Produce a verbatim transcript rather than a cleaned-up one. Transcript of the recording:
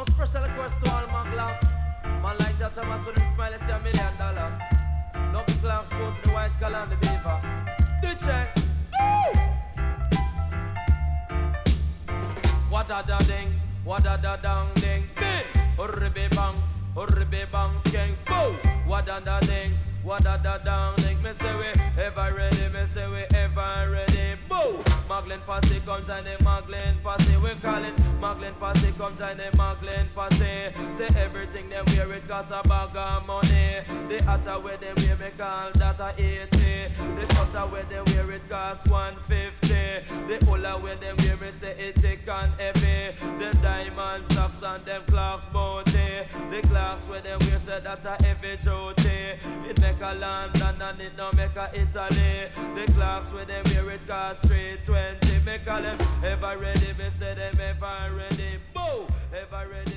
Now special request to all my glam. Man like Jah Thomas with him smile, it's a million dollar. Lucky Clark's boat with the white collar and the beaver. Do check. Woo! What a da ding, what a da dang ding. Bing! Hurry be bang, hurry be bang, skank. Boo! What a da ding, what a da dang ding. Me say we ever ready, me say we ever ready. Boo! Maglen Posse come join the Maglen Posse. We call it Maglen Posse come join the Maglen Posse. Say everything them wear it cost a bag of money. The hotter where them wear me call that a eighty. The shorter where them wear it cost one fifty. The older where them wear me say it thick and heavy. The diamond socks and them clocks booty. The clocks where them wear say that a heavy duty. It make a London and it don't make a Italy. The clocks where them wear it cost three twenty. Me call them ever ready, me say them ever ready. Boo! Ever ready.